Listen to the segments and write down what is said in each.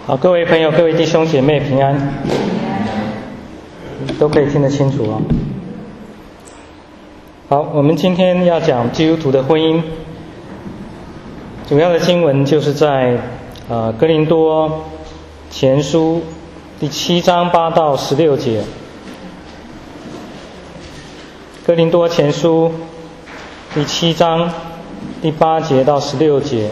好，各位朋友、各位弟兄姐妹平安，都可以听得清楚哦。好，我们今天要讲基督徒的婚姻，主要的经文就是在哥林多前书第7章8到16节。哥林多前书第7章第8节到16节。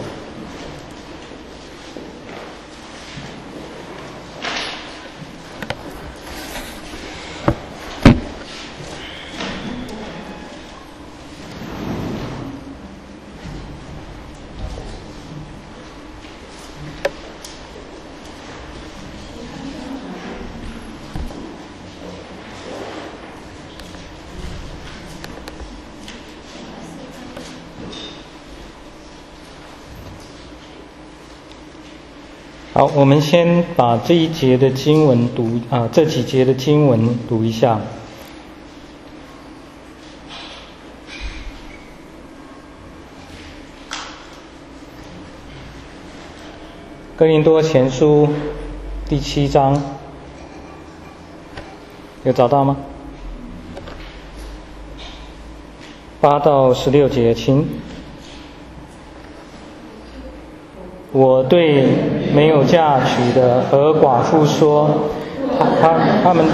好，我们先把这一节的经文这几节的经文读一下。哥林多前书第7章，有找到吗？8到16节，请。我对没有嫁娶的和寡妇说，他们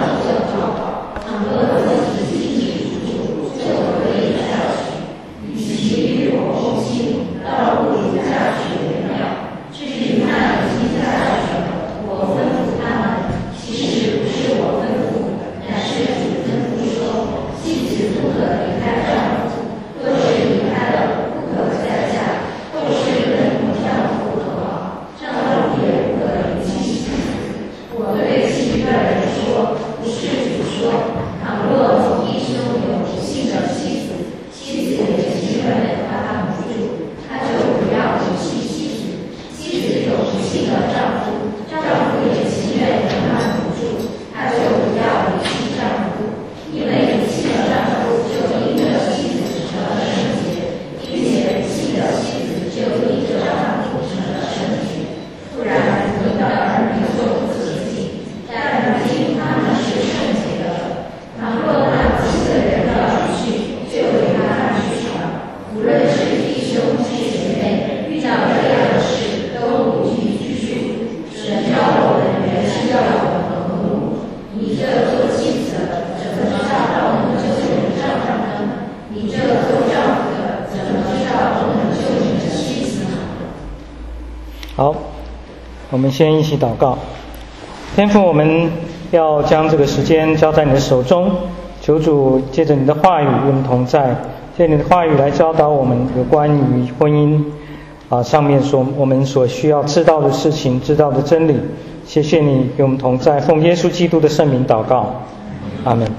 好，我们先一起祷告。天父，我们要将这个时间交在你的手中，求主借着你的话语与我们同在，借你的话语来教导我们有关于婚姻上面我们所需要知道的事情，知道的真理。谢谢你与我们同在，奉耶稣基督的圣名祷告，阿们。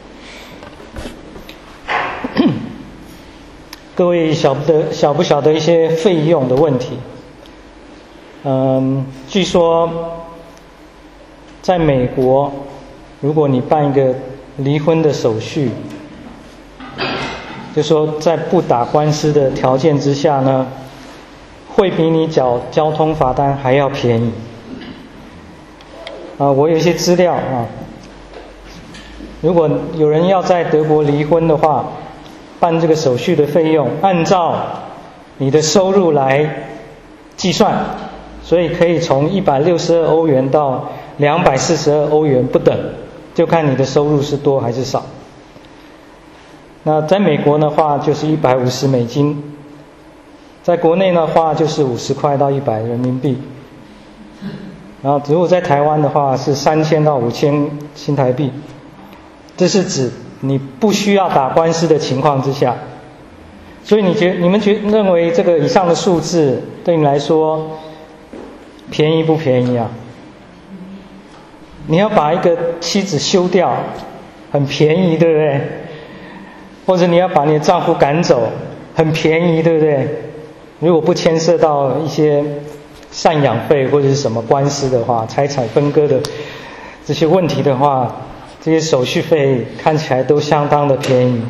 各位晓不晓得一些费用的问题？据说在美国，如果你办一个离婚的手续，就说在不打官司的条件之下呢，会比你缴交通罚单还要便宜。我有一些资料如果有人要在德国离婚的话，办这个手续的费用按照你的收入来计算，所以可以从162欧元到242欧元不等，就看你的收入是多还是少。那在美国的话就是150美金，在国内的话就是50块到100人民币，然后如果在台湾的话是3000到5000新台币。这是指你不需要打官司的情况之下。所以你们认为这个以上的数字对你来说便宜不便宜啊？你要把一个妻子休掉，很便宜，对不对？或者你要把你的丈夫赶走，很便宜，对不对？如果不牵涉到一些赡养费或者是什么官司的话，财产分割的这些问题的话，这些手续费看起来都相当的便宜。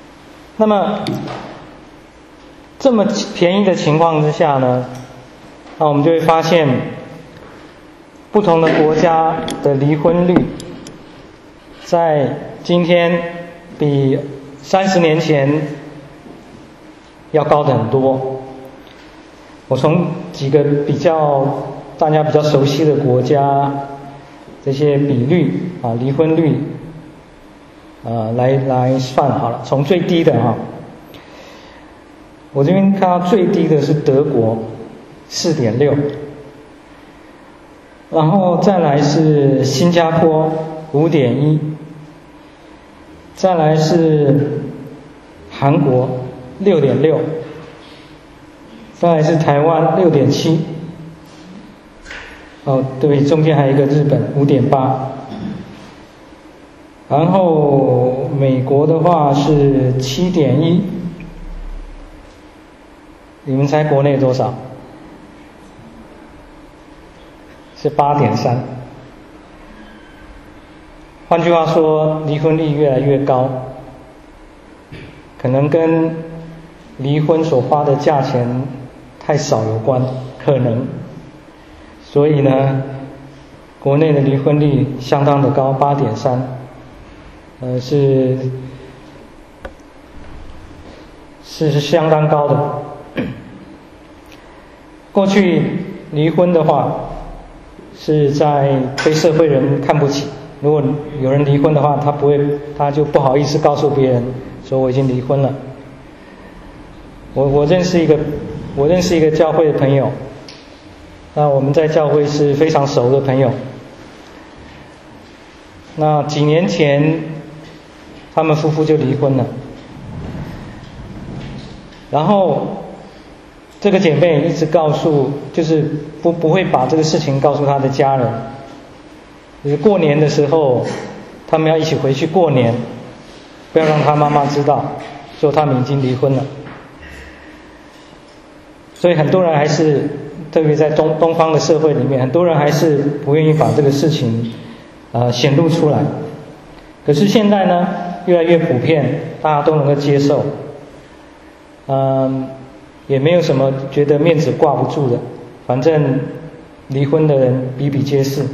那么这么便宜的情况之下呢， 那我们就会发现，不同的国家的离婚率，在今天比30年前要高的很多。我从几个大家比较熟悉的国家，这些比率离婚率来算好了。从最低的我这边看到最低的是德国4.6，然后再来是新加坡5.1，再来是韩国6.6，再来是台湾6.7。对，中间还有一个日本5.8，然后美国的话是7.1，你们猜国内多少？是8.3。换句话说，离婚率越来越高，可能跟离婚所花的价钱太少有关，可能。所以呢，国内的离婚率相当的高，8.3，是相当高的。过去离婚的话，是在被社会人看不起。如果有人离婚的话，他就不好意思告诉别人说我已经离婚了。我认识一个教会的朋友，那我们在教会是非常熟的朋友。那几年前，他们夫妇就离婚了。然后这个姐妹一直就是不会把这个事情告诉她的家人。就是过年的时候，他们要一起回去过年，不要让她妈妈知道，说他们已经离婚了。所以很多人还是，特别在东方的社会里面，很多人还是不愿意把这个事情显露出来。可是现在呢，越来越普遍，大家都能够接受，也没有什么觉得面子挂不住的，反正离婚的人比比皆是。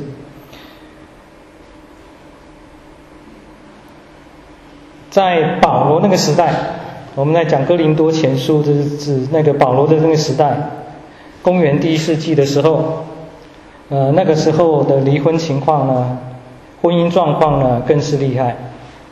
在保罗那个时代，我们在讲哥林多前书，这是指那个保罗的那个时代，公元第1世纪的时候，那个时候的离婚情况呢，婚姻状况呢更是厉害。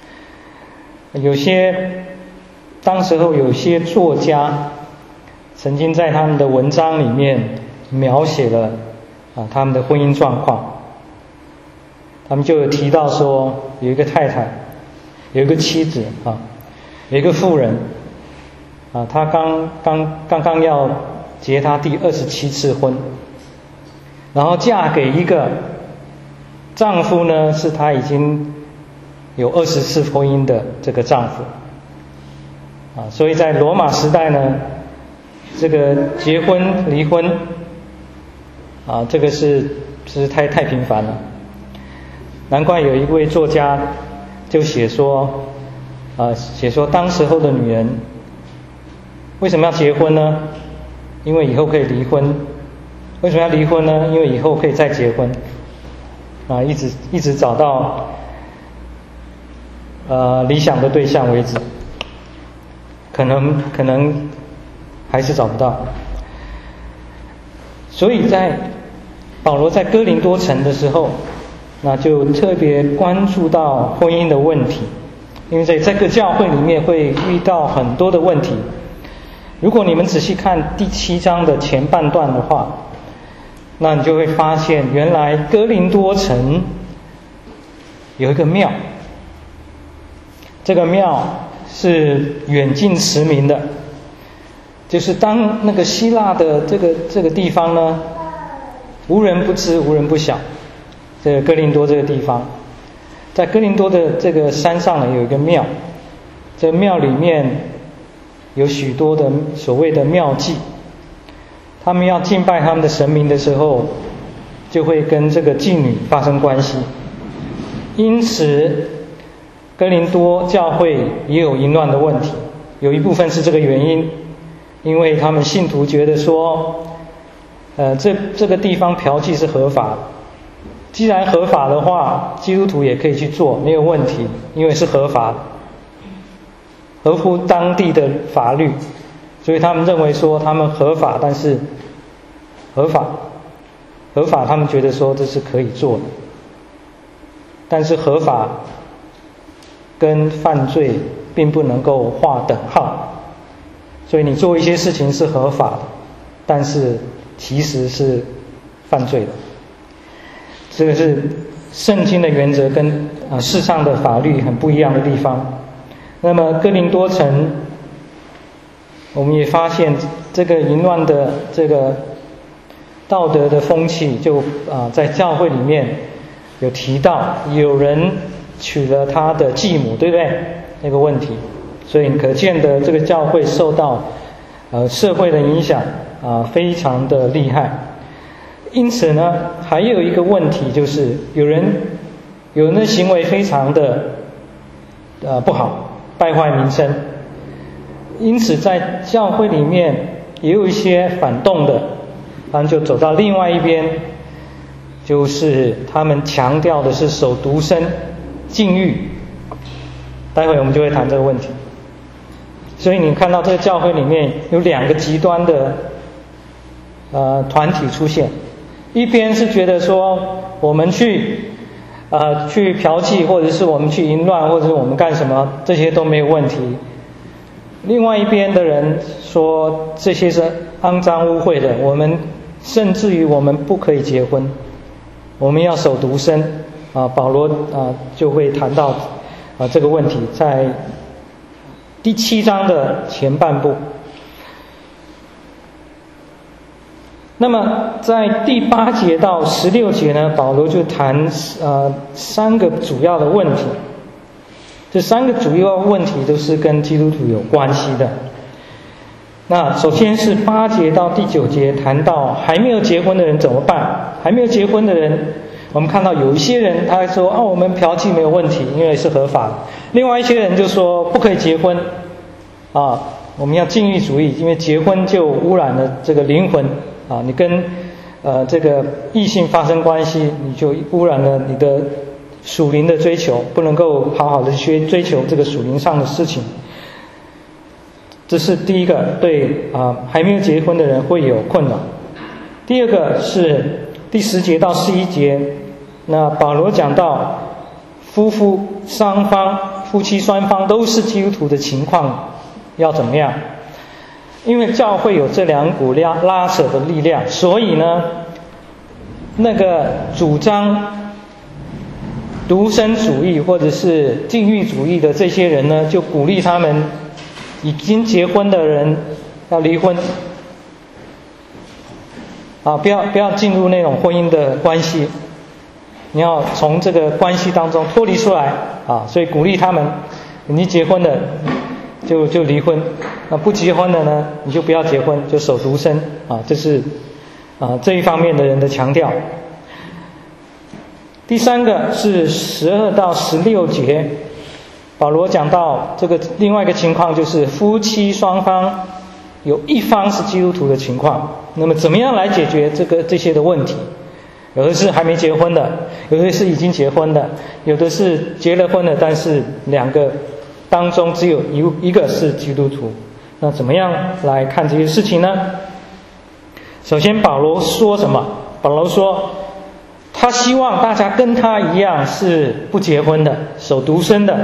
当时候有些作家曾经在他们的文章里面描写了他们的婚姻状况。他们就有提到说，有一个太太，有一个妻子有一个妇人她刚刚要结她第27次婚，然后嫁给一个丈夫呢，是她已经有20次婚姻的这个丈夫所以在罗马时代呢，这个结婚离婚这个是太频繁了。难怪有一位作家就写说当时候的女人为什么要结婚呢？因为以后可以离婚。为什么要离婚呢？因为以后可以再结婚一直找到理想的对象为止。可能还是找不到。所以保罗在哥林多城的时候，那就特别关注到婚姻的问题，因为在这个教会里面会遇到很多的问题。如果你们仔细看第7章的前半段的话，那你就会发现原来哥林多城有一个庙，这个庙是远近驰名的，就是当那个希腊的这个地方呢，无人不知无人不晓，这个哥林多这个地方，在哥林多的这个山上呢有一个庙，这个庙里面有许多的所谓的庙妓，他们要敬拜他们的神明的时候，就会跟这个妓女发生关系。因此哥林多教会也有淫乱的问题，有一部分是这个原因，因为他们信徒觉得说这个地方嫖妓是合法的。既然合法的话，基督徒也可以去做，没有问题，因为是合法的，合乎当地的法律，所以他们认为说他们合法，但是合法，他们觉得说这是可以做的，但是合法跟犯罪并不能够划等号，所以你做一些事情是合法的，但是其实是犯罪的。这个是圣经的原则跟世上的法律很不一样的地方。那么哥林多城，我们也发现这个淫乱的这个道德的风气，就在教会里面有提到，有人娶了他的继母，对不对？那个问题，所以可见的这个教会受到社会的影响非常的厉害。因此呢，还有一个问题就是，有人的行为非常的不好，败坏名声。因此在教会里面也有一些反动的，他们就走到另外一边，就是他们强调的是守独身、禁欲。待会我们就会谈这个问题。所以你看到这个教会里面有两个极端的团体出现。一边是觉得说我们去嫖妓，或者是我们去淫乱，或者是我们干什么，这些都没有问题。另外一边的人说这些是肮脏污秽的，我们甚至于我们不可以结婚，我们要守独身。保罗就会谈到这个问题，在第7章的前半部。那么在第8节到16节呢，保罗就谈3个主要的问题。这3个主要问题都是跟基督徒有关系的。那首先是8节到第9节谈到还没有结婚的人怎么办。还没有结婚的人，我们看到有一些人他说我们嫖妓没有问题，因为是合法的。另外一些人就说不可以结婚我们要禁欲主义，因为结婚就污染了这个灵魂你跟这个异性发生关系，你就污染了你的属灵的追求，不能够好好的去追求这个属灵上的事情。这是第一个，对还没有结婚的人会有困扰。第二个是第10节到11节，那保罗讲到夫妻双方都是基督徒的情况要怎么样。因为教会有这2股拉扯的力量，所以呢，那个主张独身主义或者是禁欲主义的这些人呢，就鼓励他们已经结婚的人要离婚不要进入那种婚姻的关系，你要从这个关系当中脱离出来所以鼓励他们，你结婚的就离婚，不结婚的呢，你就不要结婚，就守独身这是这一方面的人的强调。第3个是12到16节，保罗讲到这个另外一个情况，就是夫妻双方有一方是基督徒的情况，那么怎么样来解决这些的问题？有的是还没结婚的，有的是已经结婚的，有的是结了婚的，但是2个当中只有一个是基督徒。那怎么样来看这些事情呢？首先保罗说什么？保罗说他希望大家跟他一样是不结婚的，守独身的。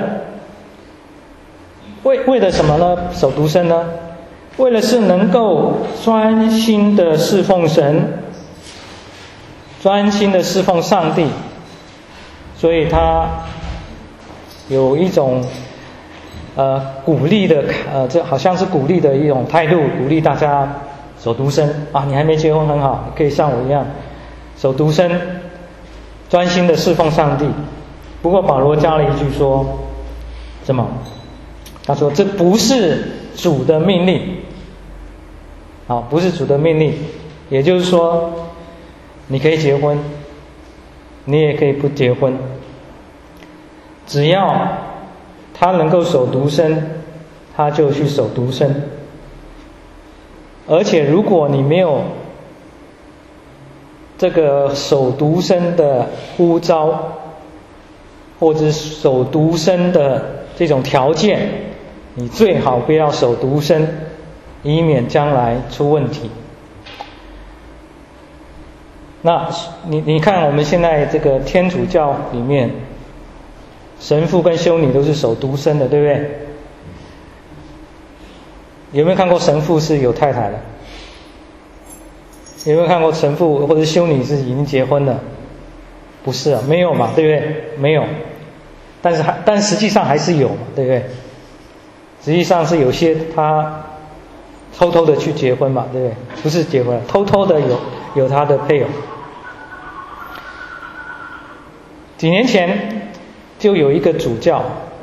为了什么呢？守独身呢？为了是能够专心的侍奉神，专心的侍奉上帝，所以他有一种鼓励的这好像是鼓励的一种态度，鼓励大家守独身你还没结婚很好，可以像我一样守独身，专心的侍奉上帝。不过保罗加了一句说什么？他说这不是主的命令不是主的命令，也就是说你可以结婚，你也可以不结婚，只要他能够守独身，他就去守独身。而且如果你没有这个守独身的呼召，或者守独身的这种条件，你最好不要守独身，以免将来出问题。那你看我们现在这个天主教里面，神父跟修女都是守独身的，对不对？有没有看过神父是有太太的？有没有看过神父或者修女是已经结婚了？不是啊，没有嘛，对不对？没有，但实际上还是有嘛，对不对？实际上是有些他偷偷的去结婚嘛，对不对？不是结婚，偷偷的有他的配偶。几年前就有一个主教，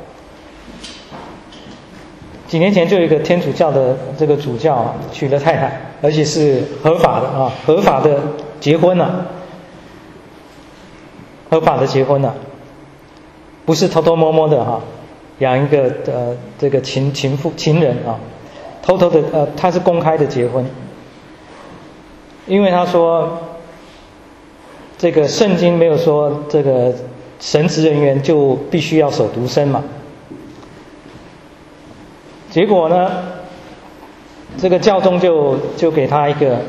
几年前就有一个天主教的这个主教娶了太太，而且是合法的啊，合法的结婚了，合法的结婚了，不是偷偷摸摸的哈，养一个这个情人啊，偷偷的他是公开的结婚，因为他说这个圣经没有说这个神职人员就必须要守独身嘛。结果呢，这个教宗就给他一个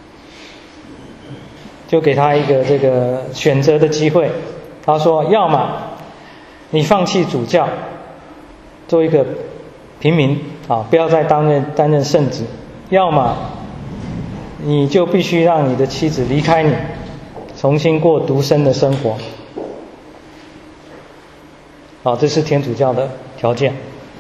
这个选择的机会。他说，要么你放弃主教，做一个平民啊，不要再担任圣职；要么你就必须让你的妻子离开你，重新过独身的生活。好，这是天主教的条件。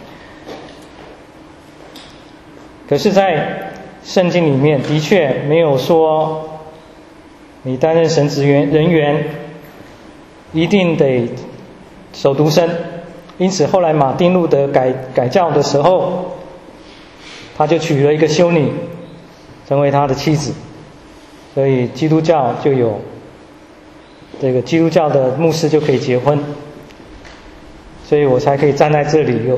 可是在圣经里面的确没有说你担任神职人员一定得守独身，因此后来马丁路德改教的时候，他就娶了一个修女成为他的妻子，所以基督教就有这个基督教的牧师就可以结婚，所以我才可以站在这里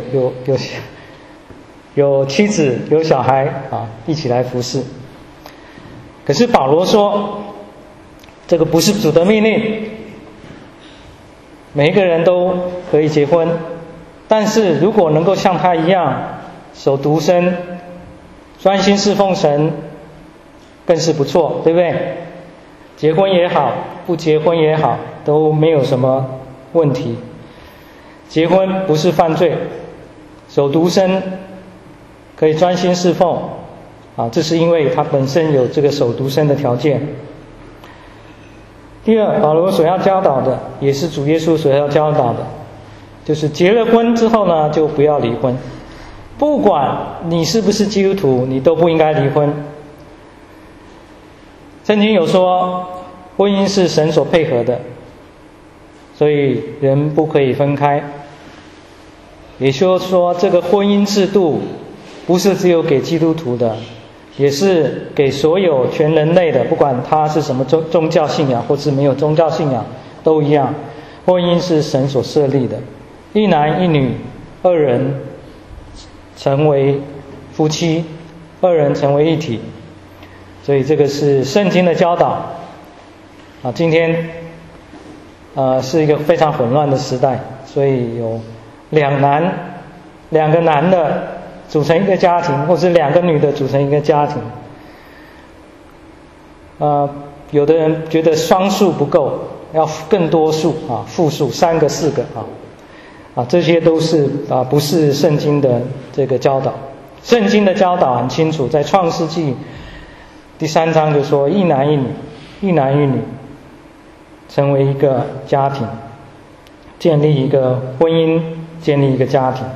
有妻子有小孩啊，一起来服侍。可是保罗说，这个不是主的命令，每一个人都可以结婚，但是如果能够像他一样守独身，专心侍奉神，更是不错，对不对？结婚也好，不结婚也好，都没有什么问题。结婚不是犯罪，守独身可以专心侍奉啊，这是因为他本身有这个守独身的条件。第二，保罗所要教导的，也是主耶稣所要教导的，就是结了婚之后呢，就不要离婚。不管你是不是基督徒，你都不应该离婚。圣经有说，婚姻是神所配合的，所以人不可以分开。也就是说，这个婚姻制度不是只有给基督徒的，也是给所有全人类的，不管他是什么宗教信仰或是没有宗教信仰都一样。婚姻是神所设立的，一男一女，二人成为夫妻，二人成为一体。所以这个是圣经的教导啊。今天是一个非常混乱的时代，所以有两个男的组成一个家庭，或是两个女的组成一个家庭。有的人觉得双数不够，要更多数啊，复数3个4个啊，这些都是不是圣经的这个教导。圣经的教导很清楚，在创世纪第3章就说一男一女，一男一女成为一个家庭，建立一个婚姻，建立一个家庭。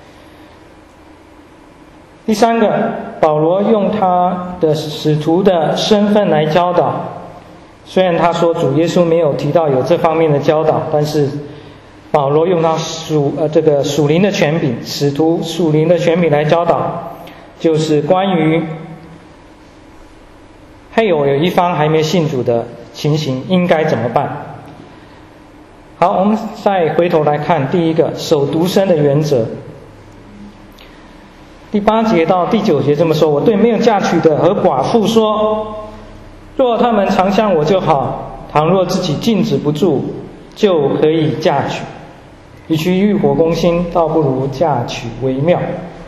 第三个，保罗用他的使徒的身份来教导。虽然他说主耶稣没有提到有这方面的教导，但是保罗用他这个属灵的权柄，使徒属灵的权柄来教导，就是关于配偶有一方还没信主的情形应该怎么办。好，我们再回头来看第一个守独身的原则。第8节到第9节这么说，我对没有嫁娶的和寡妇说， 若他们常向我就好，倘若自己禁止不住，就可以嫁娶。与其欲火攻心，倒不如嫁娶为妙。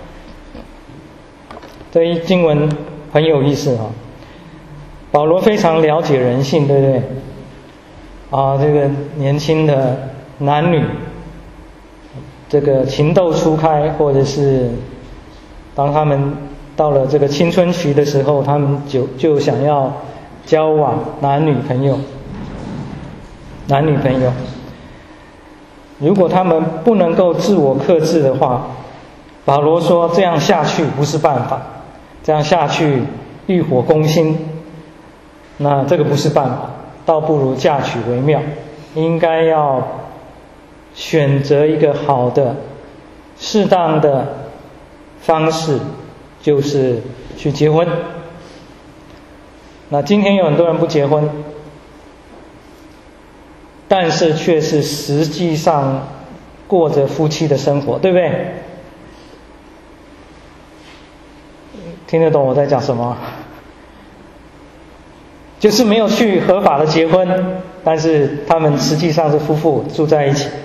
这一经文很有意思啊。保罗非常了解人性，对不对？这个年轻的男女，这个情窦初开，或者是当他们到了这个青春期的时候，他们就想要交往男女朋友。如果他们不能够自我克制的话，保罗说这样下去不是办法，这样下去欲火攻心，那这个不是办法，倒不如嫁娶为妙。应该要选择一个好的适当的方式，就是去结婚。那今天有很多人不结婚，但是却是实际上过着夫妻的生活，对不对？听得懂我在讲什么？就是没有去合法的结婚，但是他们实际上是夫妇住在一起。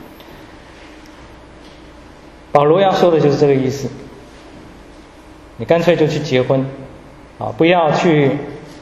保罗要说的就是这个意思，你干脆就去结婚，不要去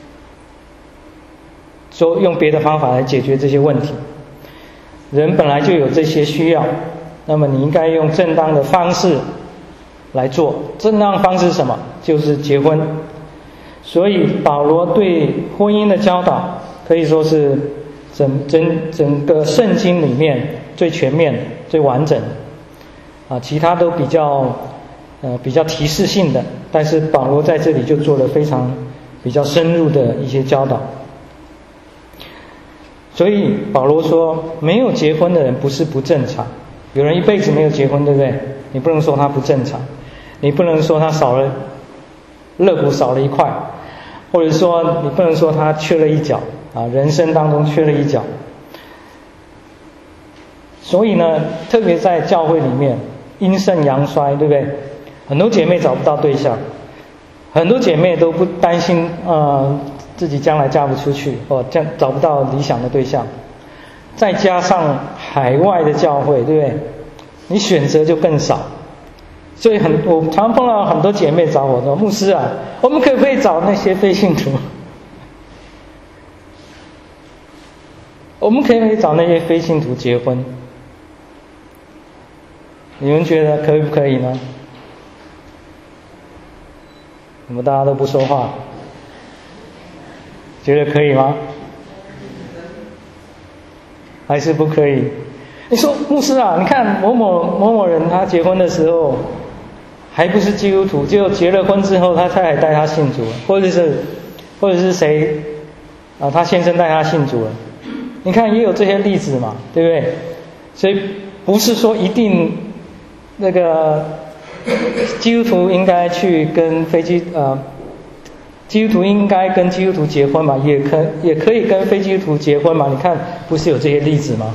说用别的方法来解决这些问题。人本来就有这些需要，那么你应该用正当的方式来做。正当方式是什么？就是结婚。所以保罗对婚姻的教导可以说是整个圣经里面最全面、最完整的其他都比较提示性的，但是保罗在这里就做了比较深入的一些教导。所以保罗说，没有结婚的人不是不正常。有人一辈子没有结婚，对不对？你不能说他不正常，你不能说他肋骨少了一块，或者说你不能说他缺了一角人生当中缺了一角。所以呢，特别在教会里面，阴盛阳衰，对不对？很多姐妹找不到对象，很多姐妹都不担心自己将来嫁不出去，找不到理想的对象。再加上海外的教会，对不对？你选择就更少。所以我常碰到很多姐妹找我说，牧师啊，我们可不可以找那些非信徒？我们可不可以找那些非信徒结婚？你们觉得可以不可以呢？你们大家都不说话，觉得可以吗？还是不可以？你说牧师啊，你看某某人他结婚的时候还不是基督徒，就结了婚之后他太太带他信主了，或者是谁他先生带他信主了。你看也有这些例子嘛，对不对？所以不是说一定那个基督徒应该去跟基督徒应该跟基督徒结婚嘛，也可以跟非基督徒结婚嘛。你看不是有这些例子吗？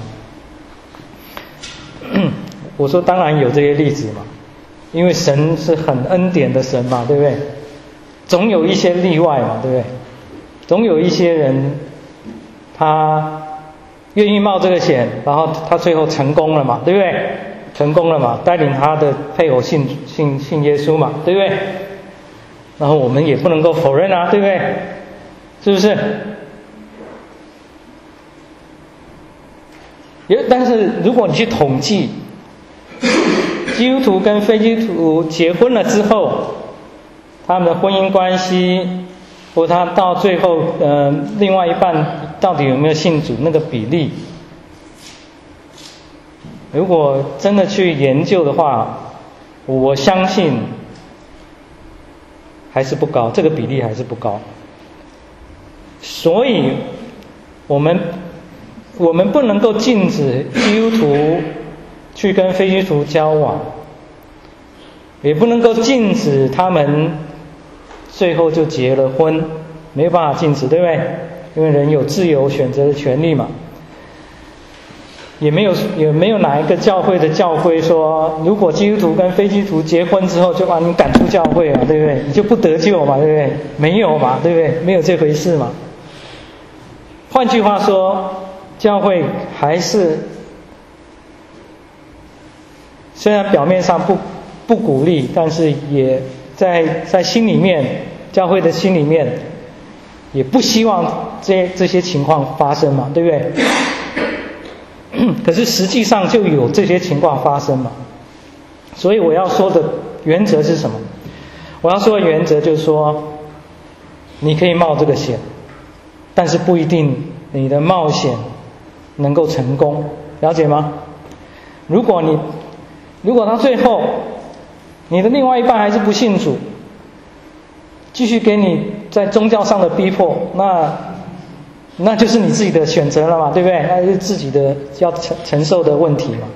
我说当然有这些例子嘛，因为神是很恩典的神嘛，对不对？总有一些例外嘛，对不对？总有一些人他愿意冒这个险，然后他最后成功了嘛，对不对？成功了嘛，带领他的配偶信耶稣嘛，对不对？然后我们也不能够否认啊，对不对？是不是？但是如果你去统计基督徒跟非基督徒结婚了之后，他们的婚姻关系，或他到最后另外一半到底有没有信主，那个比例，如果真的去研究的话，我相信还是不高，这个比例还是不高。所以我们不能够禁止基督徒去跟非基督徒交往，也不能够禁止他们最后就结了婚，没有办法禁止，对不对？因为人有自由选择的权利嘛。也没有哪一个教会的教规说，如果基督徒跟非基督徒结婚之后就把你赶出教会嘛，对不对？你就不得救嘛，对不对？没有嘛，对不对？没有这回事嘛。 换句话说，教会还是虽然表面上不鼓励，但是也在心里面，教会的心里面也不希望这些情况发生嘛，对不对？可是实际上就有这些情况发生嘛。所以我要说的原则是什么？我要说的原则就是说，你可以冒这个险，但是不一定你的冒险能够成功，了解吗？如果到最后你的另外一半还是不信主，继续给你在宗教上的逼迫，那就是你自己的选择了嘛，对不对？那是自己的要承受的问题嘛，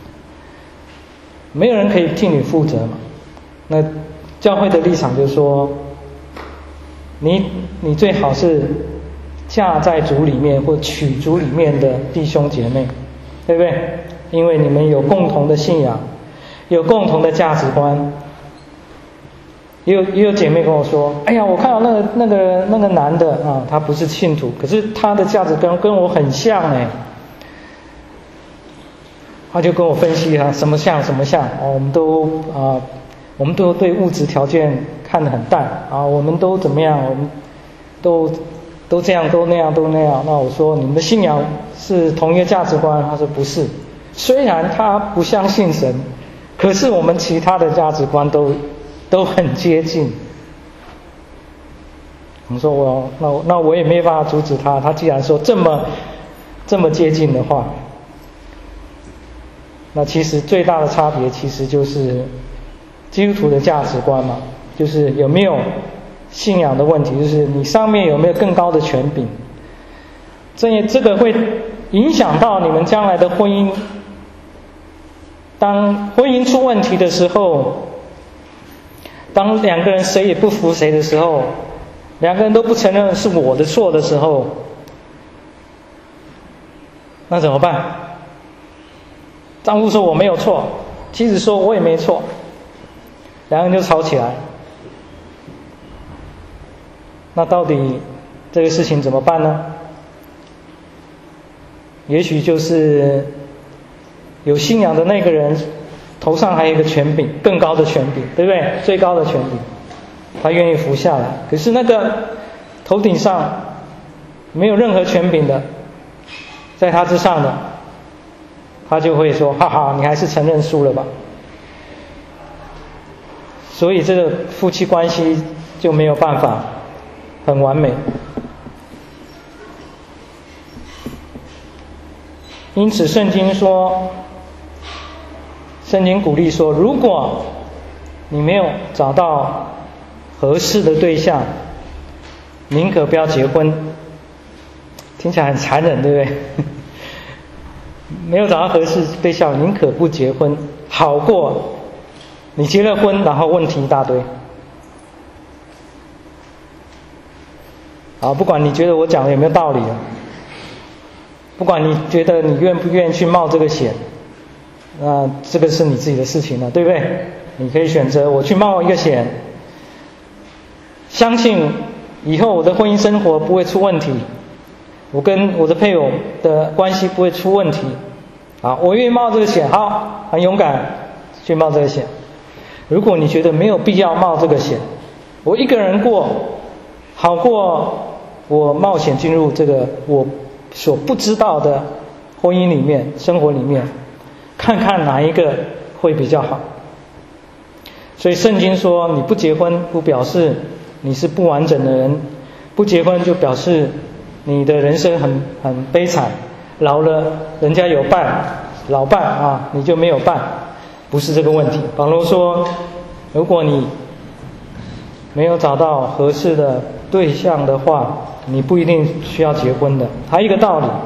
没有人可以替你负责嘛。那教会的立场就是说，你最好是嫁在主里面或娶主里面的弟兄姐妹，对不对？因为你们有共同的信仰，有共同的价值观。也有姐妹跟我说，哎呀，我看到那个男的啊，他不是信徒，可是他的价值观跟我很像哎。他就跟我分析啊，什么像哦，我们都对物质条件看得很淡啊，我们都怎么样，我们都这样，都那样。那我说你们的信仰是同一个价值观？他说不是，虽然他不相信神，可是我们其他的价值观都很接近。我说那我也没办法阻止他，他既然说这么接近的话，那其实最大的差别其实就是基督徒的价值观嘛，就是有没有信仰的问题，就是你上面有没有更高的权柄。这个会影响到你们将来的婚姻。当婚姻出问题的时候，当两个人谁也不服谁的时候，两个人都不承认是我的错的时候，那怎么办？丈夫说我没有错，妻子说我也没错，两个人就吵起来。那到底这个事情怎么办呢？也许就是有信仰的那个人头上还有一个权柄，更高的权柄，对不对？最高的权柄，他愿意服下来。可是那个头顶上没有任何权柄的，在他之上的，他就会说哈哈，你还是承认输了吧。所以这个夫妻关系就没有办法很完美。因此圣经鼓励说，如果你没有找到合适的对象，宁可不要结婚。听起来很残忍，对不对？没有找到合适对象，宁可不结婚，好过你结了婚然后问题一大堆。不管你觉得我讲的有没有道理，不管你觉得你愿不愿意去冒这个险，这个是你自己的事情了，对不对？你可以选择我去冒一个险，相信以后我的婚姻生活不会出问题，我跟我的配偶的关系不会出问题。我愿意冒这个险，好，很勇敢去冒这个险。如果你觉得没有必要冒这个险，我一个人过好过我冒险进入这个我所不知道的婚姻里面、生活里面，看看哪一个会比较好。所以圣经说，你不结婚不表示你是不完整的人，不结婚就表示你的人生很悲惨，老了人家有伴，老伴你就没有伴，不是这个问题。保罗说，如果你没有找到合适的对象的话，你不一定需要结婚的。还有一个道理，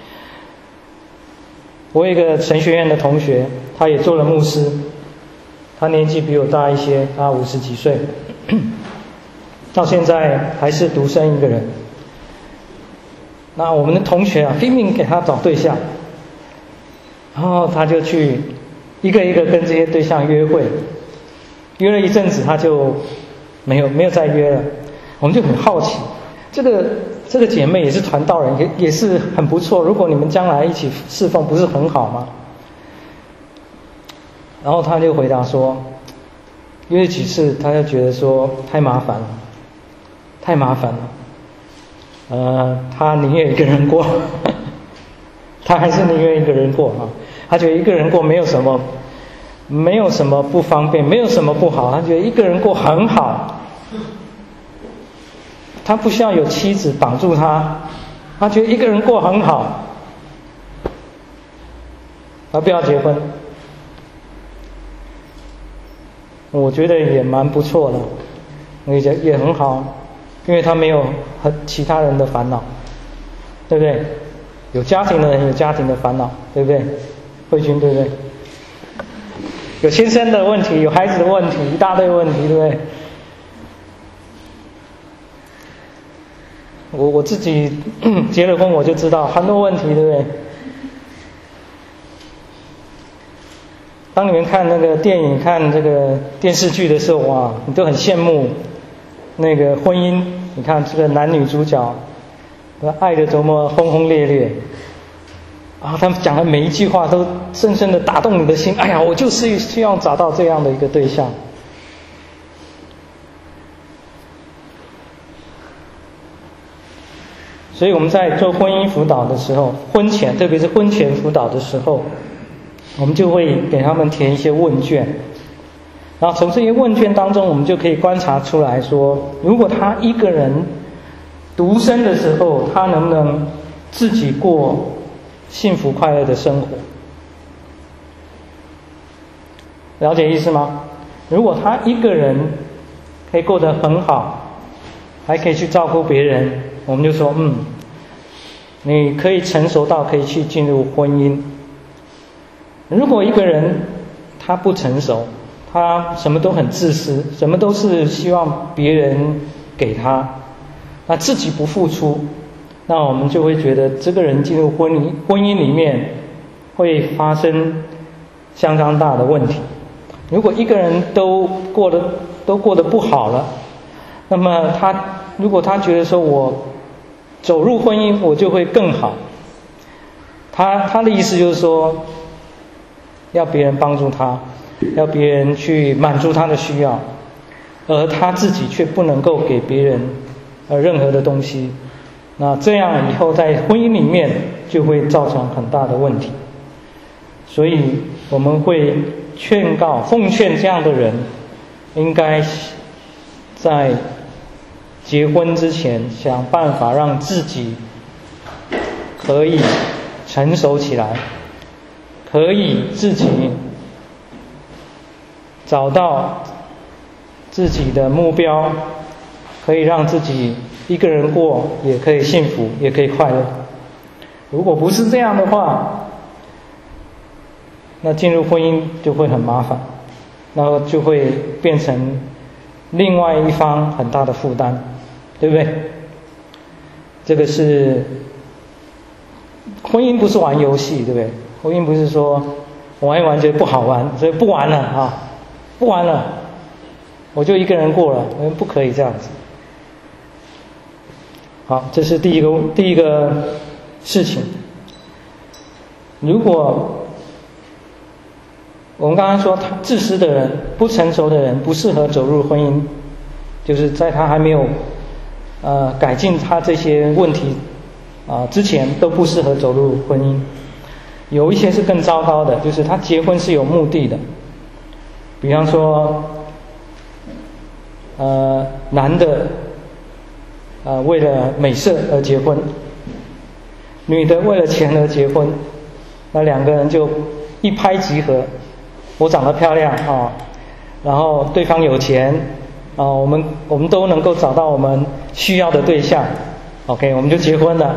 我有一个神学院的同学，他也做了牧师，他年纪比我大一些，他50几岁，到现在还是独身一个人。那我们的同学拼命给他找对象，然后他就去一个一个跟这些对象约会，约了一阵子他就没有再约了。我们就很好奇，这这个姐妹也是传道人，也是很不错，如果你们将来一起侍奉，不是很好吗？然后他就回答说，因为几次他就觉得说太麻烦了，他宁愿一个人过，他还是宁愿一个人过啊。他觉得一个人过没有什么不方便，没有什么不好，他觉得一个人过很好。他不需要有妻子绑住他，他觉得一个人过很好，他不要结婚。我觉得也蛮不错的，也很好，因为他没有和其他人的烦恼，对不对？有家庭的人有家庭的烦恼，对不对？慧君，对不对？有先生的问题，有孩子的问题，一大堆问题，对不对？我自己结了婚，我就知道很多问题，对不对？当你们看那个电影、看这个电视剧的时候，哇，你都很羡慕那个婚姻。你看这个男女主角，爱得多么轰轰烈烈啊！他们讲的每一句话都深深的打动你的心。哎呀，我就是希望找到这样的一个对象。所以我们在做婚姻辅导的时候，婚前，特别是婚前辅导的时候，我们就会给他们填一些问卷，然后从这些问卷当中，我们就可以观察出来说，如果他一个人独身的时候，他能不能自己过幸福快乐的生活？了解意思吗？如果他一个人可以过得很好，还可以去照顾别人，我们就说，你可以成熟到可以去进入婚姻。如果一个人他不成熟，他什么都很自私，什么都是希望别人给他，那自己不付出，那我们就会觉得这个人进入婚姻里面会发生相当大的问题。如果一个人都过得不好了，那么如果他觉得说我走入婚姻我就会更好，他的意思就是说要别人帮助他，要别人去满足他的需要，而他自己却不能够给别人任何的东西，那这样以后在婚姻里面就会造成很大的问题。所以我们会奉劝这样的人应该在结婚之前想办法让自己可以成熟起来，可以自己找到自己的目标，可以让自己一个人过也可以幸福，也可以快乐。如果不是这样的话，那进入婚姻就会很麻烦，然后就会变成另外一方很大的负担，对不对？这个是婚姻，不是玩游戏，对不对？婚姻不是说玩一玩觉得不好玩，所以不玩了啊，不玩了，我就一个人过了，不可以这样子。好，这是第一个事情。如果我们刚刚说他自私的人、不成熟的人不适合走入婚姻，就是在他还没有改进他这些问题之前都不适合走入婚姻。有一些是更糟糕的，就是他结婚是有目的的，比方说男的为了美色而结婚，女的为了钱而结婚，那两个人就一拍即合。我长得漂亮然后对方有钱我们都能够找到我们需要的对象 ，OK， 我们就结婚了。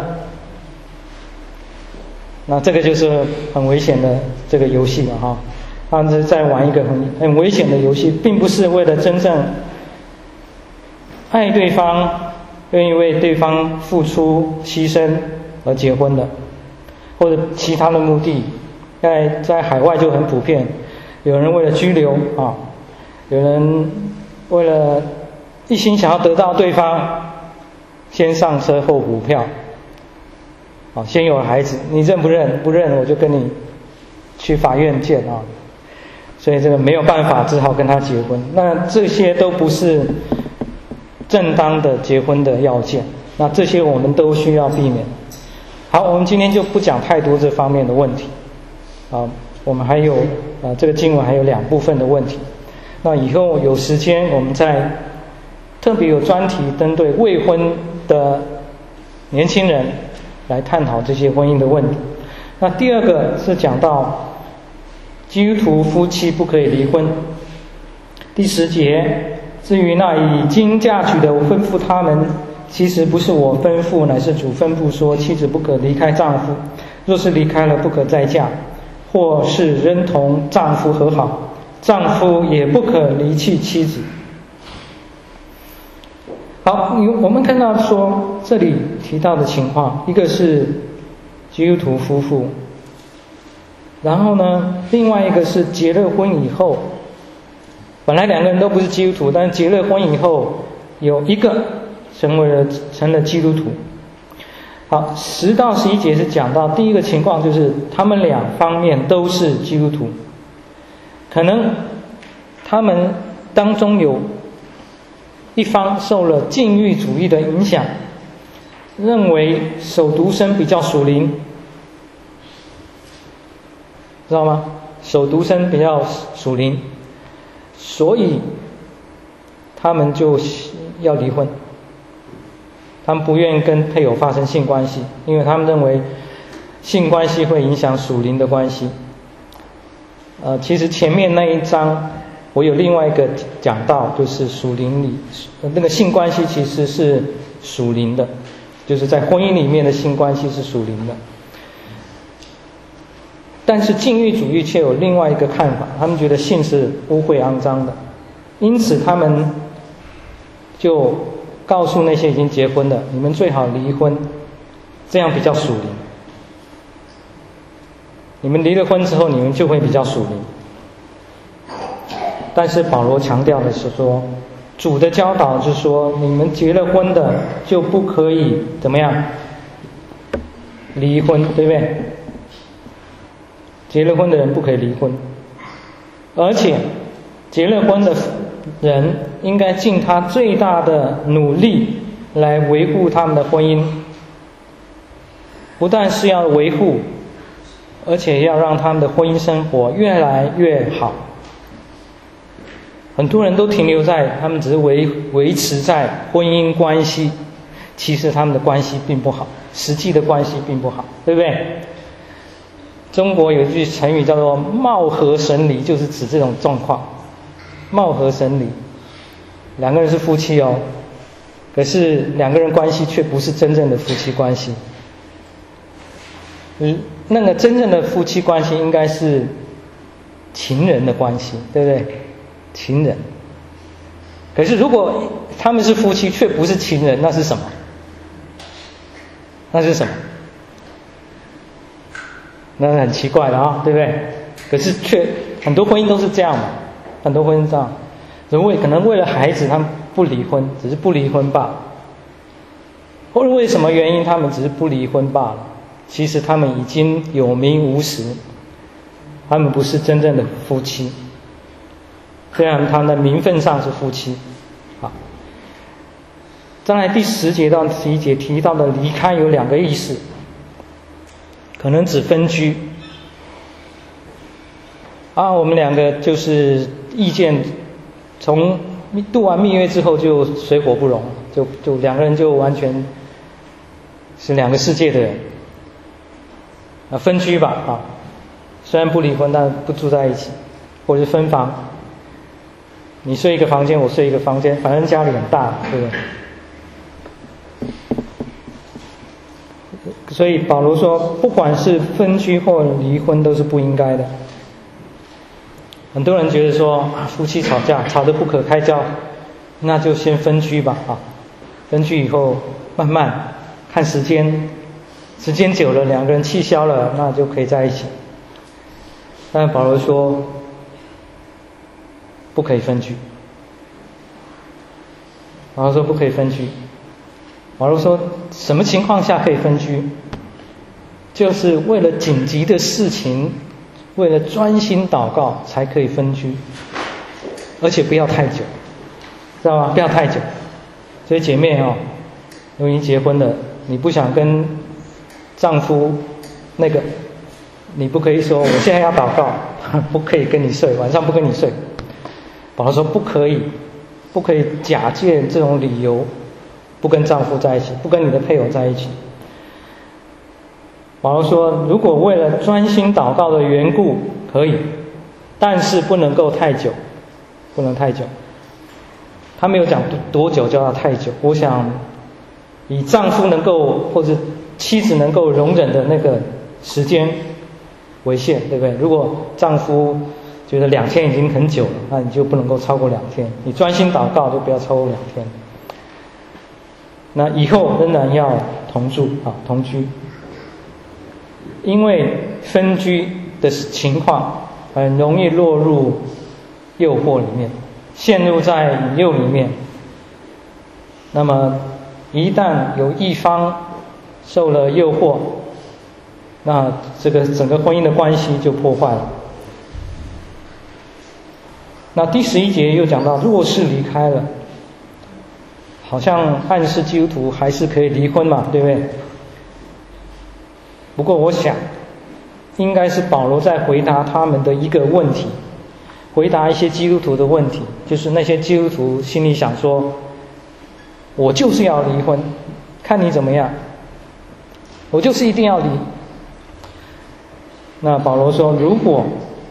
那这个就是很危险的这个游戏了他们是在玩一个很危险的游戏，并不是为了真正爱对方，愿意为对方付出牺牲而结婚的，或者其他的目的。在海外就很普遍，有人为了居留有人为了一心想要得到对方， 先上车后补票，先有了孩子，你认不认？不认我就跟你去法院见啊。所以这个没有办法，只好跟他结婚。那这些都不是正当的结婚的要件，那这些我们都需要避免。好，我们今天就不讲太多这方面的问题啊。我们还有这个经文还有2部分的问题。那以后有时间我们再特别有专题针对未婚的年轻人来探讨这些婚姻的问题。那第2个是讲到基督徒夫妻不可以离婚。第10节，至于那已经嫁娶的，我吩咐他们，其实不是我吩咐，乃是主吩咐说，妻子不可离开丈夫，若是离开了，不可再嫁，或是仍同丈夫和好，丈夫也不可离弃妻子。好，我们看到说这里提到的情况，一个是基督徒夫妇，然后呢，另外一个是结了婚以后，本来2个人都不是基督徒，但是结了婚以后，有一个成了基督徒。好，10到11节是讲到第一个情况，就是他们2方面都是基督徒，可能他们当中有一方受了禁欲主义的影响，认为守独身比较属灵，知道吗？守独身比较属灵，所以他们就要离婚。他们不愿意跟配偶发生性关系，因为他们认为性关系会影响属灵的关系。其实前面那一章我有另外一个讲到，就是属灵里那个性关系其实是属灵的，就是在婚姻里面的性关系是属灵的。但是禁欲主义却有另外一个看法，他们觉得性是污秽肮脏的，因此他们就告诉那些已经结婚的，你们最好离婚，这样比较属灵。你们离了婚之后，你们就会比较属灵。但是保罗强调的是说，主的教导是说，你们结了婚的就不可以怎么样离婚，对不对？结了婚的人不可以离婚，而且结了婚的人应该尽他最大的努力来维护他们的婚姻，不但是要维护，而且要让他们的婚姻生活越来越好。很多人都停留在他们只是维持在婚姻关系，其实他们的关系并不好，实际的关系并不好，对不对？中国有一句成语叫做貌合神离，就是指这种状况。貌合神离，2个人是夫妻哦，可是2个人关系却不是真正的夫妻关系。那个真正的夫妻关系应该是情人的关系，对不对？情人。可是如果他们是夫妻却不是情人，那是什么？那是什么？那很奇怪的啊，对不对？可是很多婚姻都是这样嘛，很多婚姻这样，可能为了孩子他们不离婚，只是不离婚罢了，或者为什么原因他们只是不离婚罢了，其实他们已经有名无实，他们不是真正的夫妻，虽然他们的名分上是夫妻。好，再来第10节到11节提到的离开有2个意思，可能指分居啊，我们2个就是意见从度完蜜月之后就水火不容，就2个人就完全是2个世界的人啊，分居吧啊，虽然不离婚，但不住在一起，或者是分房，你睡一个房间，我睡一个房间，反正家里很大，对不对？所以保罗说，不管是分居或离婚都是不应该的。很多人觉得说夫妻吵架吵得不可开交，那就先分居吧啊，分居以后慢慢看时间久了，2个人气消了，那就可以在一起。但保罗说不可以分居，保罗说不可以分居。 保罗说，什么情况下可以分居？就是为了紧急的事情，为了专心祷告才可以分居，而且不要太久，知道吗？不要太久。所以姐妹哦，如果已经结婚了，你不想跟丈夫那个，你不可以说我现在要祷告，不可以跟你睡，晚上不跟你睡。保罗说不可以，不可以假借这种理由不跟丈夫在一起，不跟你的配偶在一起。保罗说，如果为了专心祷告的缘故可以，但是不能够太久，不能太久。他没有讲多久就要太久，我想以丈夫能够或者妻子能够容忍的那个时间为限，对不对？如果丈夫觉得2天已经很久了，那你就不能够超过2天。你专心祷告就不要超过2天。那以后仍然要同住啊，同居。因为分居的情况很容易落入诱惑里面，陷入在引诱里面。那么一旦有一方受了诱惑，那这个整个婚姻的关系就破坏了。那第11节又讲到，若是离开了，好像暗示基督徒还是可以离婚嘛，对不对？不过我想应该是保罗在回答他们的一个问题，回答一些基督徒的问题，就是那些基督徒心里想说，我就是要离婚，看你怎么样，我就是一定要离。那保罗说，如果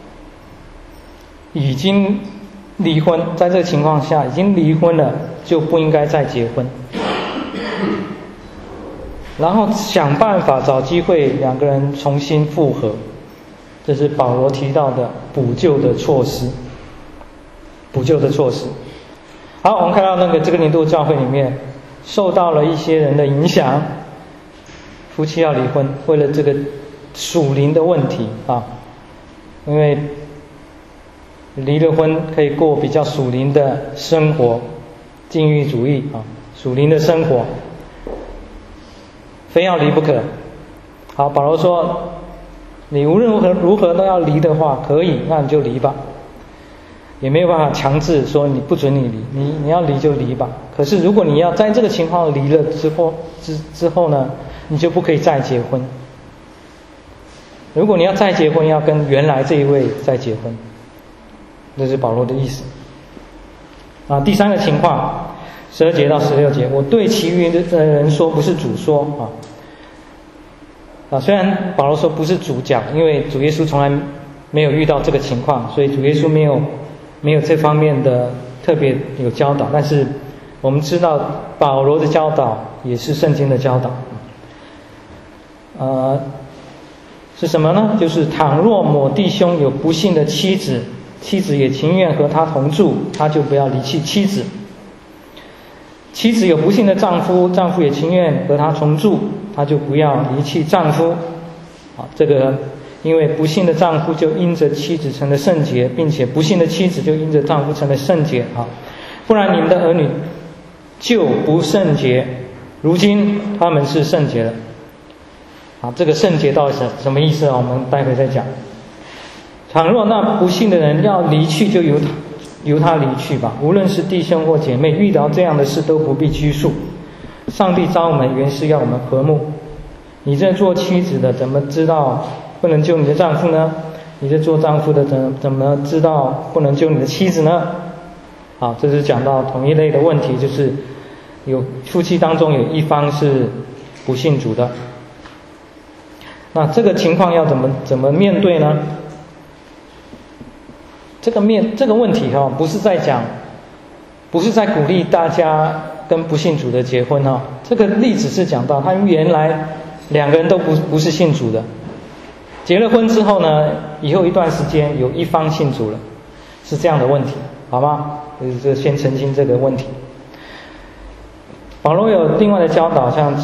已经离婚，在这个情况下已经离婚了，就不应该再结婚，然后想办法找机会2个人重新复合，这是保罗提到的补救的措施。补救的措施。好，我们看到这个年度教会里面受到了一些人的影响，夫妻要离婚，为了这个属灵的问题啊，因为离了婚可以过比较属灵的生活，禁欲主义啊，属灵的生活，非要离不可。好，保罗说，你无论如何都要离的话，可以，那你就离吧，也没有办法强制说你不准你离，你要离就离吧。可是如果你要在这个情况离了之后呢，你就不可以再结婚。如果你要再结婚，要跟原来这一位再结婚，这是保罗的意思。啊，第3个情况，12节到16节，我对其余的人说，不是主说啊。虽然保罗说不是主讲，因为主耶稣从来没有遇到这个情况，所以主耶稣没有这方面的特别有教导，但是我们知道保罗的教导也是圣经的教导。是什么呢？就是倘若某弟兄有不信的妻子，妻子也情愿和他同住，他就不要离弃妻子。妻子有不信的丈夫，丈夫也情愿和他同住，他就不要离弃丈夫。这个因为不信的丈夫就因着妻子成了圣洁，并且不信的妻子就因着丈夫成了圣洁不然你们的儿女就不圣洁，如今他们是圣洁了。这个圣洁到底是什么意思我们待会再讲。倘若那不信的人要离去，就由他离去吧。无论是弟兄或姐妹，遇到这样的事都不必拘束。上帝召我们原是要我们和睦。你这做妻子的怎么知道不能救你的丈夫呢？你这做丈夫的怎么知道不能救你的妻子呢？这是讲到同一类的问题，就是有夫妻当中有一方是不信主的。那这个情况要怎么面对呢？这个问题不是在鼓励大家跟不信主的结婚这个例子是讲到他们原来2个人都不是信主的，结了婚之后呢，以后一段时间有一方信主了，是这样的问题，好吗？就是先澄清这个问题。保罗有另外的教导，像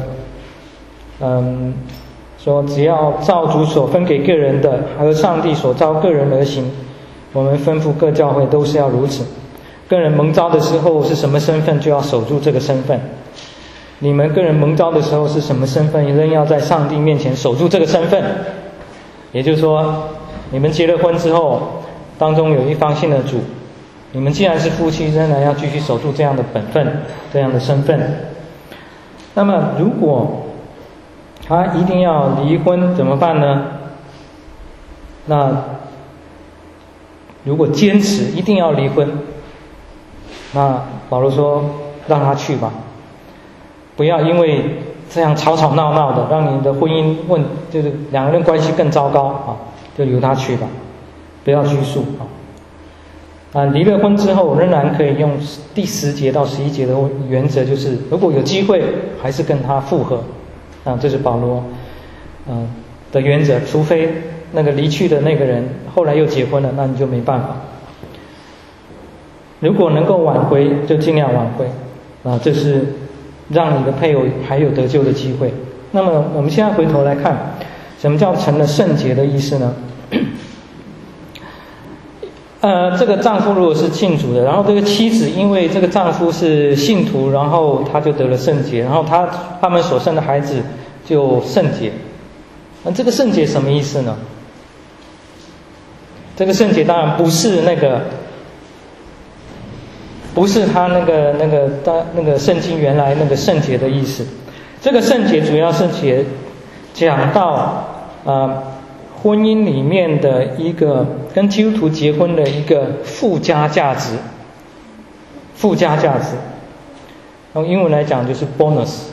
说只要照主所分给个人的和上帝所召个人而行，我们吩咐各教会都是要如此。个人蒙召的时候是什么身份，就要守住这个身份。 你们个人蒙召的时候是什么身份，仍要在上帝面前守住这个身份。也就是说，你们结了婚之后，当中有一方信了主，你们既然是夫妻，仍然要继续守住这样的本分，这样的身份。那么如果他一定要离婚怎么办呢？那如果坚持一定要离婚，那保罗说让他去吧，不要因为这样吵吵闹闹的，让你的婚姻就是两个人关系更糟糕啊，就由他去吧，不要拘束啊。离了婚之后，仍然可以用第10节到11节的原则，就是如果有机会，还是跟他复合啊，这是保罗的原则，除非那个离去的那个人后来又结婚了，那你就没办法。如果能够挽回，就尽量挽回啊，这是让你的配偶还有得救的机会。那么我们现在回头来看，什么叫成了圣洁的意思呢？这个丈夫如果是信主的，然后这个妻子因为这个丈夫是信徒，然后他就得了圣洁，然后他们所生的孩子就圣洁。那这个圣洁什么意思呢？这个圣洁当然不是他那个圣经原来那个圣洁的意思。这个圣洁主要是讲到婚姻里面的一个跟基督徒结婚的一个附加价值。用英文来讲就是 bonus，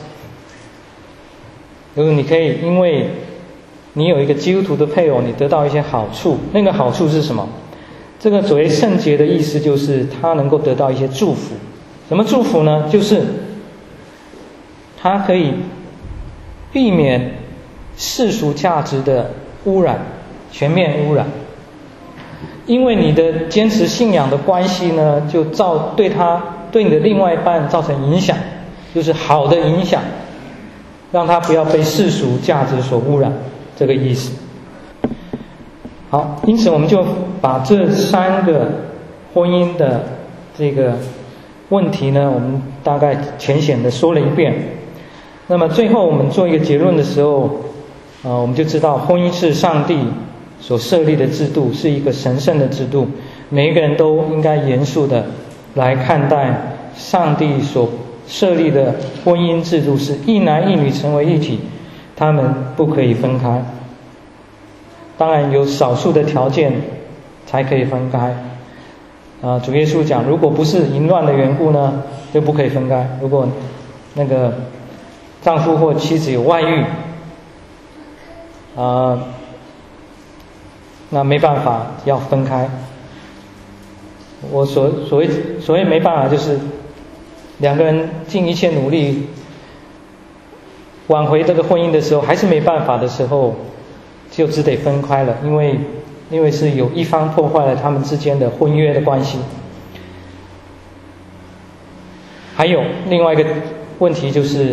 就是你可以因为你有一个基督徒的配偶，你得到一些好处。那个好处是什么？这个所谓圣洁的意思就是他能够得到一些祝福。什么祝福呢？就是他可以避免世俗价值的污染，全面污染。因为你的坚持信仰的关系呢，就对你的另外一半造成影响，就是好的影响，让他不要被世俗价值所污染，这个意思。好，因此我们就把这3个婚姻的这个问题呢，我们大概浅显的说了一遍。那么最后我们做一个结论的时候，我们就知道婚姻是上帝所设立的制度，是一个神圣的制度，每一个人都应该严肃的来看待上帝所设立的婚姻制度，是一男一女成为一体，他们不可以分开。当然有少数的条件才可以分开。主耶稣讲，如果不是淫乱的缘故呢，就不可以分开。如果那个丈夫或妻子有外遇，那没办法要分开。我所谓没办法，就是两个人尽一切努力挽回这个婚姻的时候，还是没办法的时候，就只得分开了，因为是有一方破坏了他们之间的婚约的关系。还有另外一个问题就是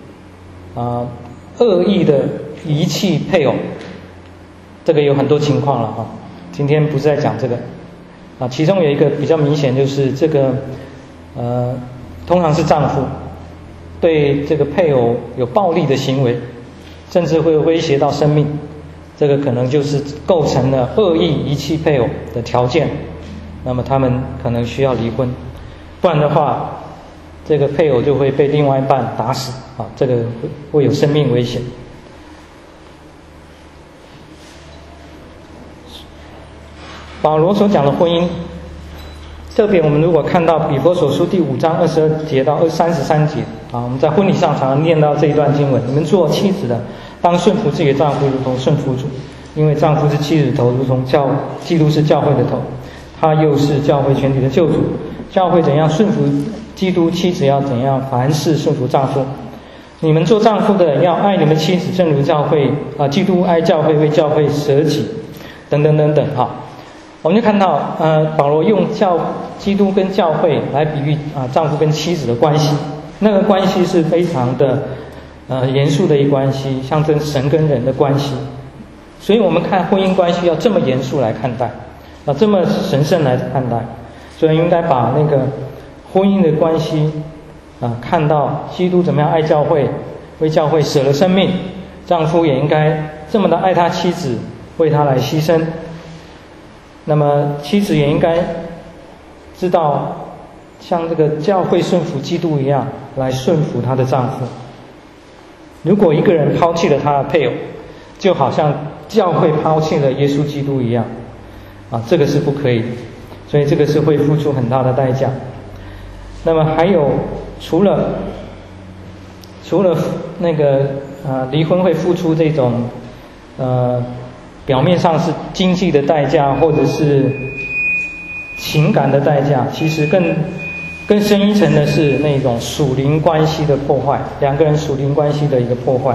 恶意的遗弃配偶，这个有很多情况了今天不是在讲这个其中有一个比较明显，就是这个通常是丈夫对这个配偶有暴力的行为，甚至会威胁到生命，这个可能就是构成了恶意遗弃配偶的条件，那么他们可能需要离婚，不然的话这个配偶就会被另外一半打死这个会有生命危险。保罗所讲的婚姻，特别我们如果看到彼得所书第5章22节到33节我们在婚礼上常常念到这一段经文，你们做妻子的当顺服自己的丈夫，如同顺服主，因为丈夫是妻子的头，如同基督是教会的头，他又是教会全体的救主。教会怎样顺服基督，妻子要怎样凡事顺服丈夫。你们做丈夫的人要爱你们妻子，正如教会基督爱教会，为教会舍己，等等等等我们就看到保罗用基督跟教会来比喻丈夫跟妻子的关系，那个关系是非常的严肃的一关系，象征神跟人的关系。所以我们看婚姻关系要这么严肃来看待这么神圣来看待，所以应该把那个婚姻的关系看到基督怎么样爱教会，为教会舍了生命，丈夫也应该这么的爱他妻子，为他来牺牲。那么妻子也应该知道像这个教会顺服基督一样来顺服她的丈夫。如果一个人抛弃了他的配偶，就好像教会抛弃了耶稣基督一样，这个是不可以的，所以这个是会付出很大的代价。那么还有除了那个离婚会付出这种表面上是经济的代价或者是情感的代价，其实更深一层的是那种属灵关系的破坏，两个人属灵关系的一个破坏。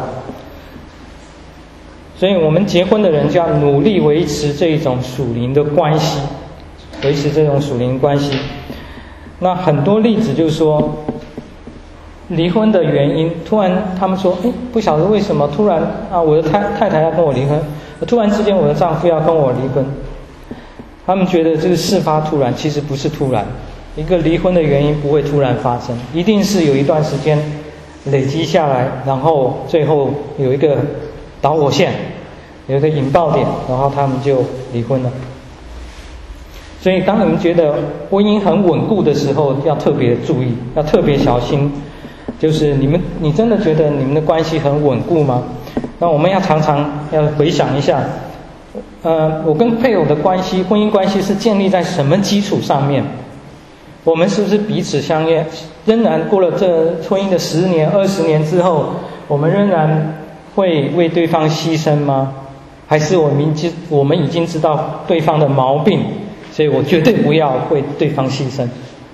所以我们结婚的人就要努力维持这种属灵的关系，维持这种属灵关系。那很多例子就是说，离婚的原因，突然他们说，不晓得为什么突然我的太太要跟我离婚，突然之间我的丈夫要跟我离婚。他们觉得这个事发突然，其实不是突然。一个离婚的原因不会突然发生，一定是有一段时间累积下来，然后最后有一个导火线，有一个引爆点，然后他们就离婚了。所以当你们觉得婚姻很稳固的时候，要特别注意，要特别小心。就是你真的觉得你们的关系很稳固吗？那我们要常常要回想一下，我跟配偶的关系，婚姻关系是建立在什么基础上面？我们是不是彼此相爱？仍然过了这婚姻的10年、20年之后，我们仍然会为对方牺牲吗？还是我们已经知道对方的毛病，所以我绝对不要为对方牺牲？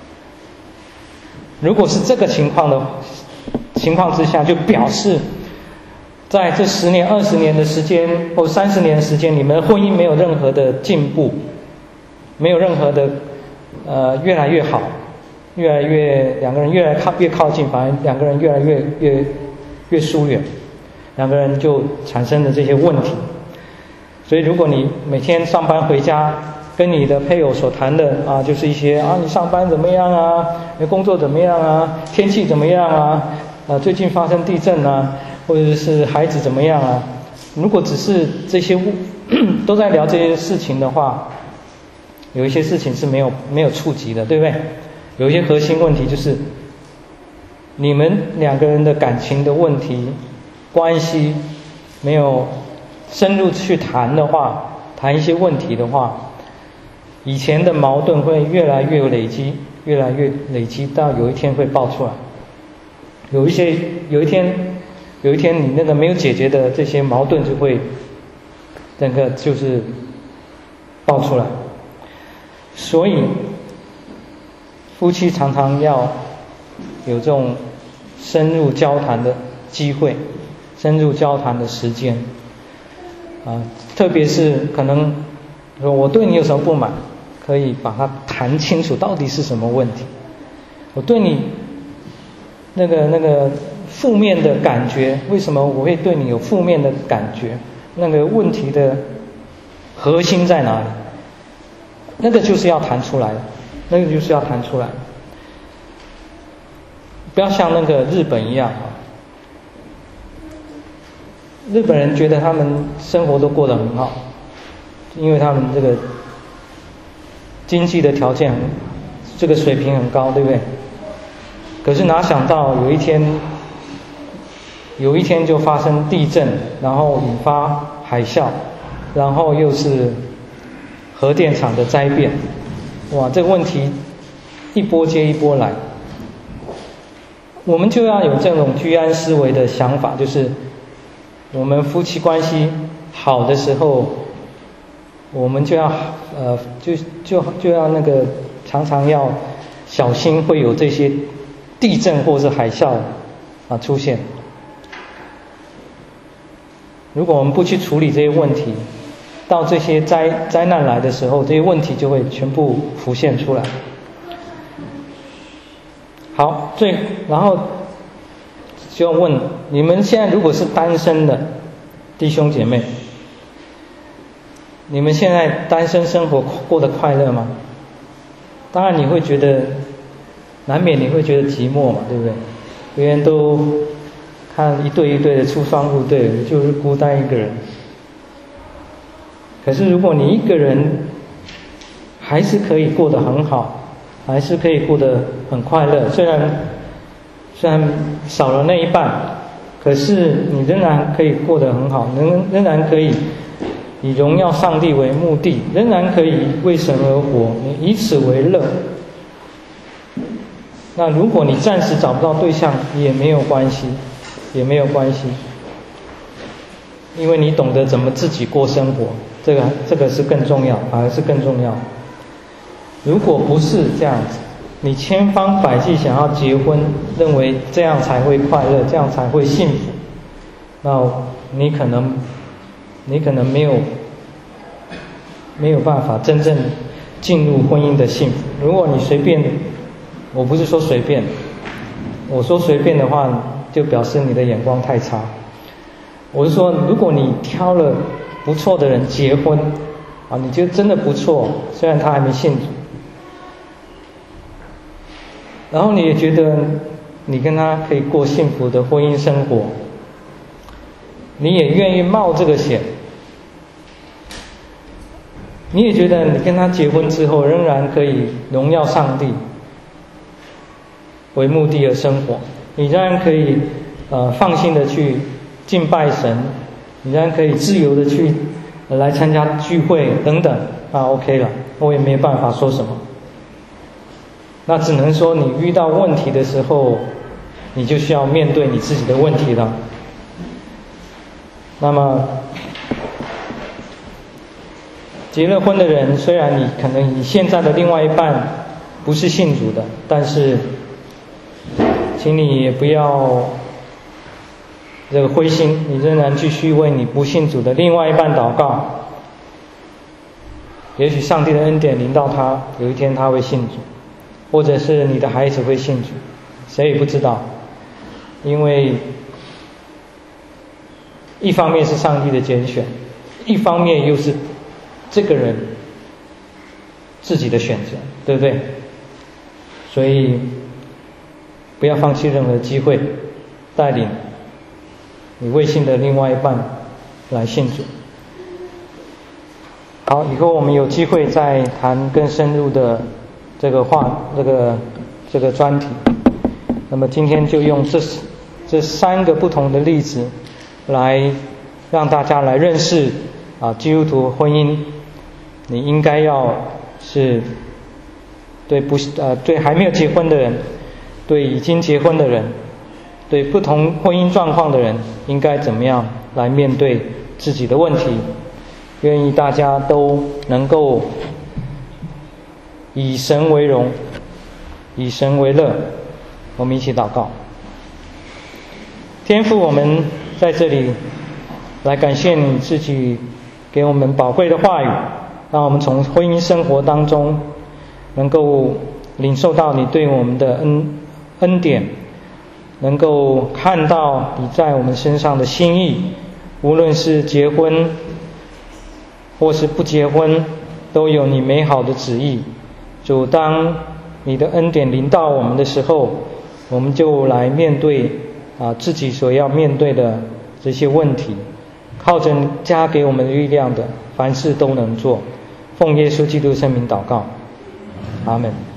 如果是这个情况之下，就表示在这10年、20年的时间或30年的时间，你们的婚姻没有任何的进步，没有任何的越来越好，两个人越靠近，反而两个人越来越疏远，两个人就产生了这些问题。所以如果你每天上班回家，跟你的配偶所谈的就是一些你上班怎么样啊，你工作怎么样啊，天气怎么样啊，最近发生地震啊，或者是孩子怎么样啊，如果只是这些都在聊这些事情的话，有一些事情是没有触及的，对不对？有一些核心问题就是你们两个人的感情的问题关系没有深入去谈的话，谈一些问题的话，以前的矛盾会越来越累积到有一天会爆出来。有一天你那个没有解决的这些矛盾就会整个就是爆出来。所以夫妻常常要有这种深入交谈的机会，深入交谈的时间特别是可能说我对你有什么不满，可以把它谈清楚到底是什么问题。我对你那个负面的感觉，为什么我会对你有负面的感觉？那个问题的核心在哪里？那个就是要谈出来的，不要像那个日本一样日本人觉得他们生活都过得很好，因为他们这个经济的条件这个水平很高，对不对？可是哪想到有一天就发生地震，然后引发海啸，然后又是核电厂的灾变，哇，这个问题一波接一波来。我们就要有这种居安思危的想法，就是我们夫妻关系好的时候，我们就要就要那个常常要小心会有这些地震或是海啸出现。如果我们不去处理这些问题，到这些灾难来的时候，这些问题就会全部浮现出来。好，然后就要问你们现在如果是单身的弟兄姐妹，你们现在单身生活过得快乐吗？当然你会觉得难免你会觉得寂寞嘛，对不对？别人都看一对一对的出双入对，就是孤单一个人。可是如果你一个人还是可以过得很好，还是可以过得很快乐，虽然少了那一半，可是你仍然可以过得很好，仍然可以以荣耀上帝为目的，仍然可以为神而活，你以此为乐。那如果你暂时找不到对象也没有关系，因为你懂得怎么自己过生活，这个是更重要，反而是更重要。如果不是这样子，你千方百计想要结婚，认为这样才会快乐，这样才会幸福，那你可能没有办法真正进入婚姻的幸福。如果你随便，我不是说随便，我说随便的话，就表示你的眼光太差。我是说，如果你挑了不错的人结婚，你觉得真的不错，虽然他还没信主，然后你也觉得你跟他可以过幸福的婚姻生活，你也愿意冒这个险，你也觉得你跟他结婚之后仍然可以荣耀上帝为目的而生活，你仍然可以放心的去敬拜神，你仍然可以自由的去来参加聚会等等，OK 了，我也没办法说什么。那只能说你遇到问题的时候，你就需要面对你自己的问题了。那么结了婚的人，虽然你可能你现在的另外一半不是信主的，但是请你也不要这个灰心，你仍然继续为你不信主的另外一半祷告。也许上帝的恩典临到他，有一天他会信主，或者是你的孩子会信主，谁也不知道。因为一方面是上帝的拣选，一方面又是这个人自己的选择，对不对？所以不要放弃任何机会，带领你未信的另外一半来信主。好，以后我们有机会再谈更深入的这个专题。那么今天就用这3个不同的例子来让大家来认识基督徒婚姻，你应该要是对还没有结婚的人，对已经结婚的人，对不同婚姻状况的人，应该怎么样来面对自己的问题。愿意大家都能够以神为荣，以神为乐。我们一起祷告。天父，我们在这里来感谢你自己给我们宝贵的话语，让我们从婚姻生活当中能够领受到你对我们的恩典，能够看到你在我们身上的心意，无论是结婚或是不结婚，都有你美好的旨意。主，当你的恩典临到我们的时候，我们就来面对自己所要面对的这些问题，靠着加给我们力量的，凡事都能做。奉耶稣基督的圣名祷告，阿们。